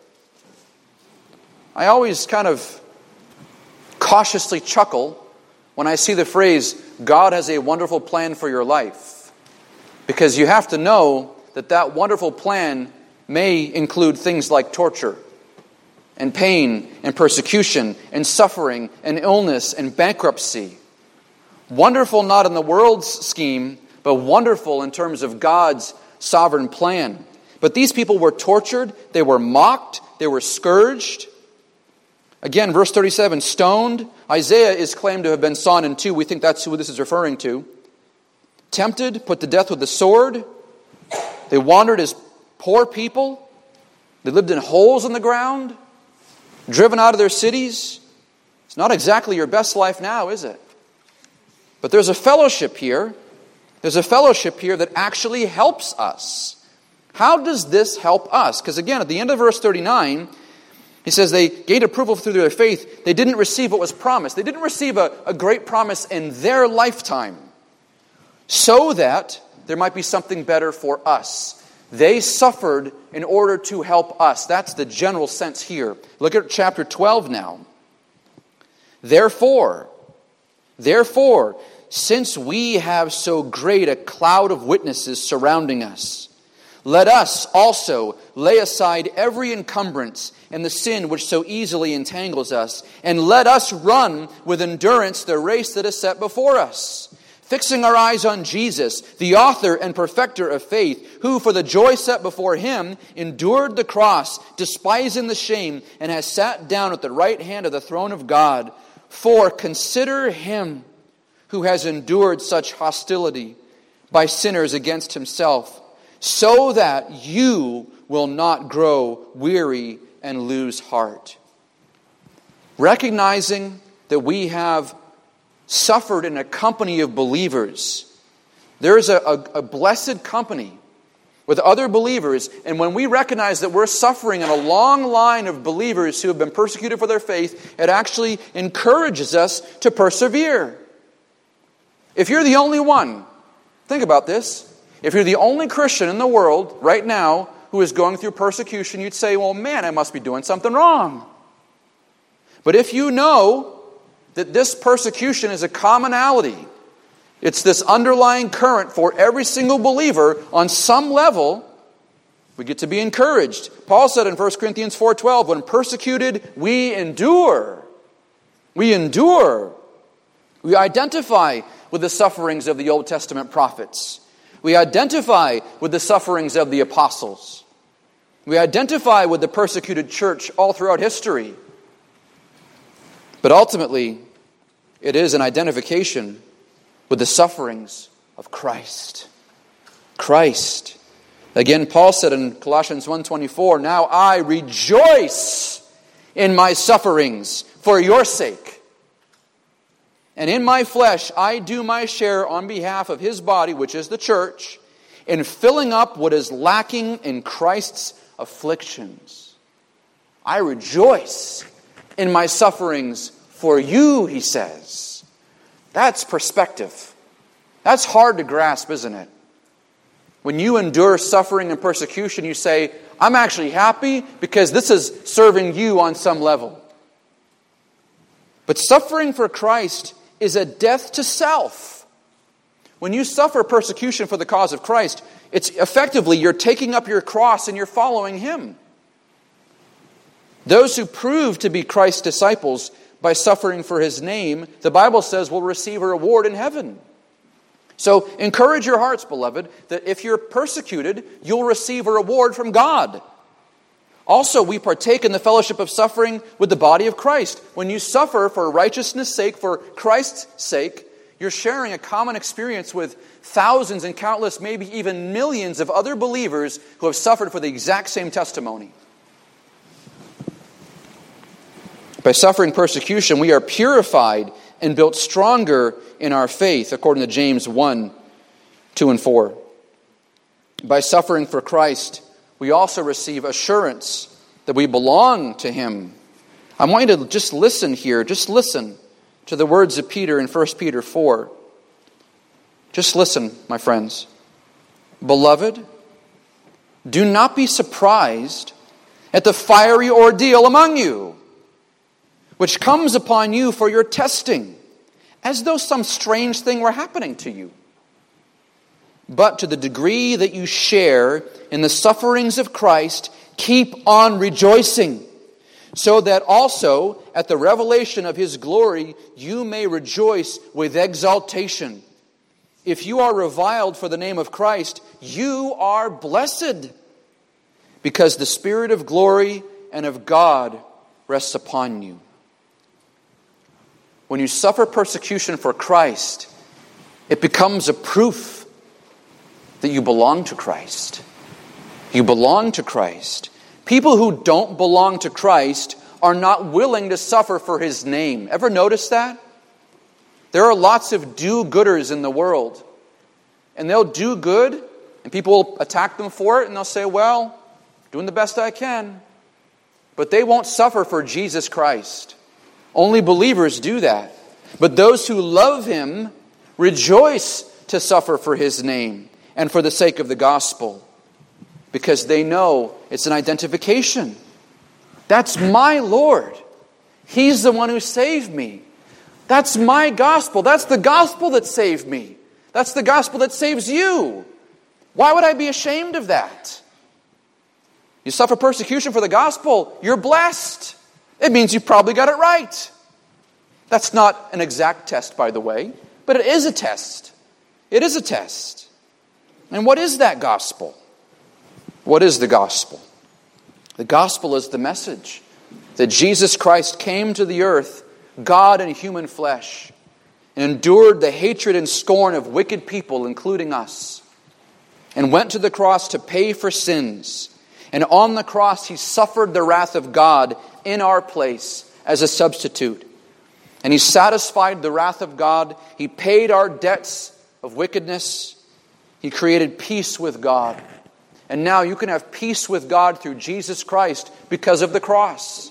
I always kind of cautiously chuckle when I see the phrase, God has a wonderful plan for your life. Because you have to know that wonderful plan may include things like torture and pain and persecution and suffering and illness and bankruptcy. Wonderful not in the world's scheme, but wonderful in terms of God's sovereign plan. But these people were tortured, they were mocked, they were scourged. Again, verse 37, stoned. Isaiah is claimed to have been sawn in two. We think that's who this is referring to. Tempted, put to death with the sword. They wandered as poor people. They lived in holes in the ground. Driven out of their cities. It's not exactly your best life now, is it? But there's a fellowship here. There's a fellowship here that actually helps us. How does this help us? Because again, at the end of verse 39, he says they gained approval through their faith. They didn't receive what was promised. They didn't receive a great promise in their lifetime, so that there might be something better for us. They suffered in order to help us. That's the general sense here. Look at chapter 12 now. Therefore, since we have so great a cloud of witnesses surrounding us, let us also lay aside every encumbrance and the sin which so easily entangles us, and let us run with endurance the race that is set before us, fixing our eyes on Jesus, the author and perfecter of faith, who for the joy set before him endured the cross, despising the shame, and has sat down at the right hand of the throne of God. For consider him who has endured such hostility by sinners against himself, so that you will not grow weary and lose heart. Recognizing that we have suffered in a company of believers, there is a blessed company with other believers, and when we recognize that we're suffering in a long line of believers who have been persecuted for their faith, it actually encourages us to persevere. If you're the only one, think about this. If you're the only Christian in the world right now who is going through persecution, you'd say, well, man, I must be doing something wrong. But if you know that this persecution is a commonality, it's this underlying current for every single believer on some level, we get to be encouraged. Paul said in 1 Corinthians 4:12, when persecuted, we endure. We endure. We identify with the sufferings of the Old Testament prophets. We identify with the sufferings of the apostles. We identify with the persecuted church all throughout history. But ultimately, it is an identification with the sufferings of Christ. Christ. Again, Paul said in Colossians 1:24, "Now I rejoice in my sufferings for your sake. And in my flesh I do my share on behalf of his body," which is the church, "in filling up what is lacking in Christ's afflictions." I rejoice in my sufferings for you, he says. That's perspective. That's hard to grasp, isn't it? When you endure suffering and persecution, you say, I'm actually happy because this is serving you on some level. But suffering for Christ is a death to self. When you suffer persecution for the cause of Christ, it's effectively you're taking up your cross and you're following Him. Those who prove to be Christ's disciples by suffering for His name, the Bible says will receive a reward in heaven. So encourage your hearts, beloved, that if you're persecuted, you'll receive a reward from God. Also, we partake in the fellowship of suffering with the body of Christ. When you suffer for righteousness' sake, for Christ's sake, you're sharing a common experience with thousands and countless, maybe even millions of other believers who have suffered for the exact same testimony. By suffering persecution, we are purified and built stronger in our faith, according to James 1, 2 and 4. By suffering for Christ, we also receive assurance that we belong to Him. I want you to just listen here. Just listen to the words of Peter in 1 Peter 4. Just listen, my friends. Beloved, do not be surprised at the fiery ordeal among you, which comes upon you for your testing, as though some strange thing were happening to you. But to the degree that you share in the sufferings of Christ, keep on rejoicing, so that also at the revelation of His glory you may rejoice with exultation. If you are reviled for the name of Christ, you are blessed, because the Spirit of glory and of God rests upon you. When you suffer persecution for Christ, it becomes a proof that you belong to Christ. You belong to Christ. People who don't belong to Christ are not willing to suffer for His name. Ever notice that? There are lots of do-gooders in the world. And they'll do good, and people will attack them for it, and they'll say, well, doing the best I can. But they won't suffer for Jesus Christ. Only believers do that. But those who love Him rejoice to suffer for His name and for the sake of the gospel, because they know it's an identification. That's my Lord. He's the one who saved me. That's my gospel. That's the gospel that saved me. That's the gospel that saves you. Why would I be ashamed of that? You suffer persecution for the gospel, you're blessed. It means you probably got it right. That's not an exact test, by the way, but it is a test. It is a test. And what is that gospel? What is the gospel? The gospel is the message that Jesus Christ came to the earth, God in human flesh, and endured the hatred and scorn of wicked people, including us, and went to the cross to pay for sins. And on the cross, He suffered the wrath of God in our place as a substitute. And He satisfied the wrath of God. He paid our debts of wickedness. He created peace with God. And now you can have peace with God through Jesus Christ because of the cross.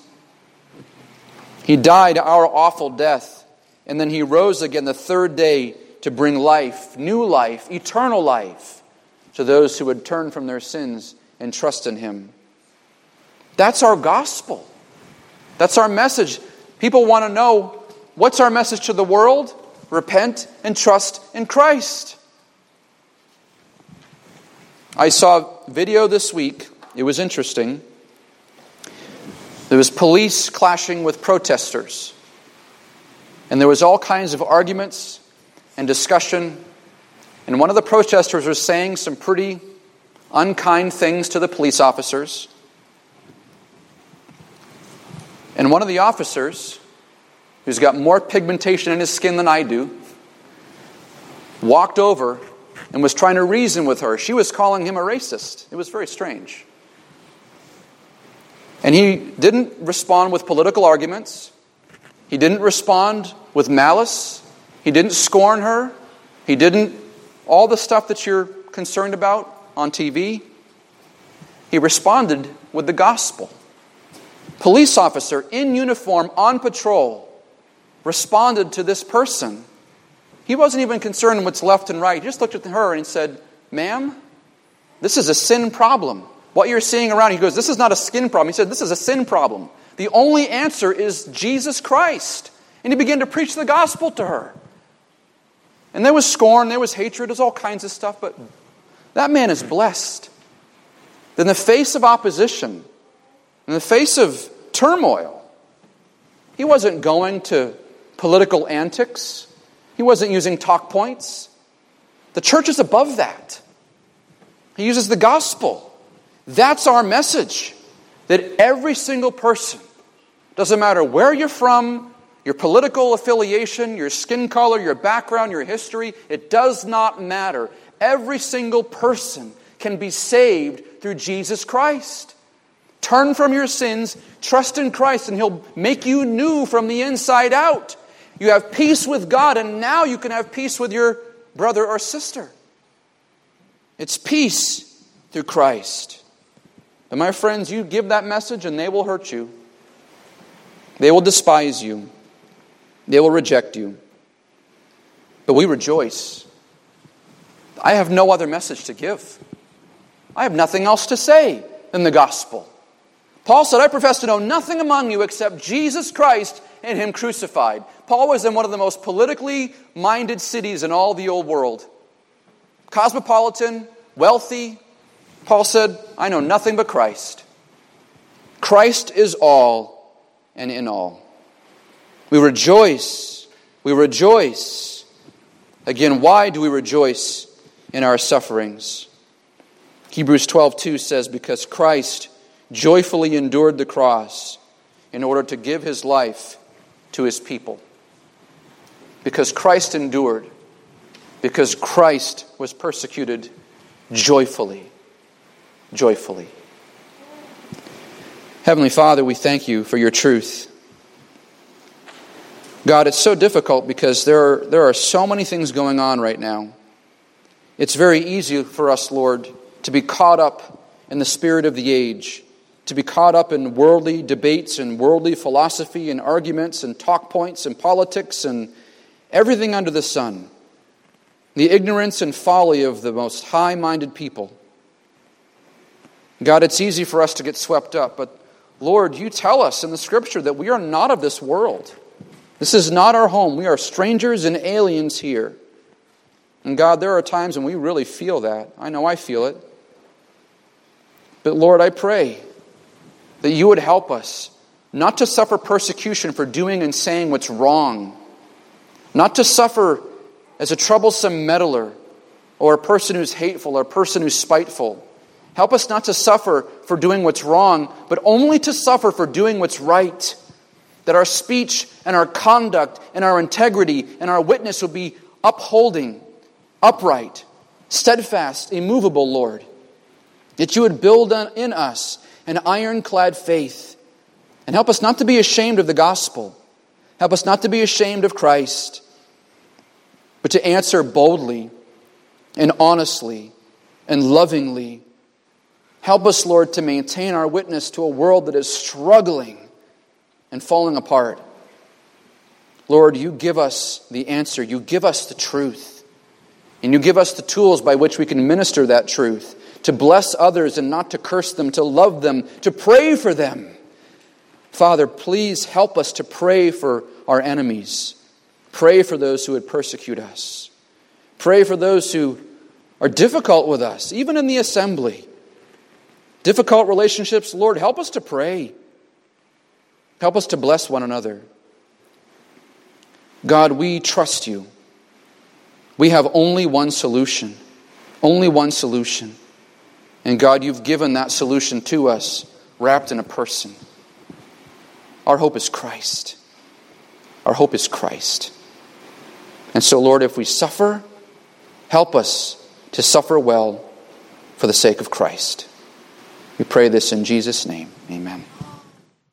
He died our awful death. And then He rose again the third day to bring life, new life, eternal life to those who would turn from their sins and trust in Him. That's our gospel. That's our message. People want to know, what's our message to the world? Repent and trust in Christ. I saw a video this week. It was interesting. There was police clashing with protesters. And there was all kinds of arguments. and discussion. And one of the protesters was saying some pretty unkind things to the police officers. And one of the officers, who's got more pigmentation in his skin than I do, walked over and was trying to reason with her. She was calling him a racist. It was very strange. And he didn't respond with political arguments. He didn't respond with malice. He didn't scorn her. He didn't all the stuff that you're concerned about on TV. He responded with the gospel. Police officer in uniform on patrol responded to this person. He wasn't even concerned with what's left and right. He just looked at her and said, "Ma'am, this is a sin problem. What you're seeing around," he goes, "this is not a skin problem." He said, "This is a sin problem. The only answer is Jesus Christ." And he began to preach the gospel to her. And there was scorn, there was hatred, there's all kinds of stuff, but that man is blessed. In the face of opposition, in the face of turmoil, he wasn't going to political antics. He wasn't using talk points. The church is above that. He uses the gospel. That's our message. That every single person, doesn't matter where you're from, your political affiliation, your skin color, your background, your history, it does not matter. Every single person can be saved through Jesus Christ. Turn from your sins, trust in Christ, and He'll make you new from the inside out. You have peace with God, and now you can have peace with your brother or sister. It's peace through Christ. But my friends, you give that message and they will hurt you. They will despise you. They will reject you. But we rejoice. I have no other message to give. I have nothing else to say than the gospel. Paul said, "I profess to know nothing among you except Jesus Christ and Him crucified." Paul was in one of the most politically minded cities in all the old world. Cosmopolitan, wealthy. Paul said, "I know nothing but Christ. Christ is all and in all." We rejoice. We rejoice. Again, why do we rejoice in our sufferings? Hebrews 12:2 says, "Because Christ joyfully endured the cross in order to give His life to His people." Because Christ endured, because Christ was persecuted joyfully. Joyfully. Heavenly Father, we thank You for Your truth. God, it's so difficult because there are so many things going on right now. It's very easy for us, Lord, to be caught up in the spirit of the age, to be caught up in worldly debates and worldly philosophy and arguments and talk points and politics and everything under the sun. The ignorance and folly of the most high-minded people. God, it's easy for us to get swept up, but Lord, You tell us in the Scripture that we are not of this world. This is not our home. We are strangers and aliens here. And God, there are times when we really feel that. I know I feel it. But Lord, I pray that You would help us not to suffer persecution for doing and saying what's wrong. Not to suffer as a troublesome meddler or a person who's hateful or a person who's spiteful. Help us not to suffer for doing what's wrong, but only to suffer for doing what's right. That our speech and our conduct and our integrity and our witness will be upholding, upright, steadfast, immovable, Lord. That You would build in us an ironclad faith. And help us not to be ashamed of the gospel. Help us not to be ashamed of Christ. But to answer boldly and honestly and lovingly. Help us, Lord, to maintain our witness to a world that is struggling and falling apart. Lord, You give us the answer. You give us the truth. And You give us the tools by which we can minister that truth. To bless others and not to curse them. To love them. To pray for them. Father, please help us to pray for our enemies. Pray for those who would persecute us. Pray for those who are difficult with us, even in the assembly. Difficult relationships, Lord, help us to pray. Help us to bless one another. God, we trust You. We have only one solution. Only one solution. And God, you've given that solution to us, wrapped in a person. Our hope is Christ. Our hope is Christ. And so, Lord, if we suffer, help us to suffer well for the sake of Christ. We pray this in Jesus' name. Amen.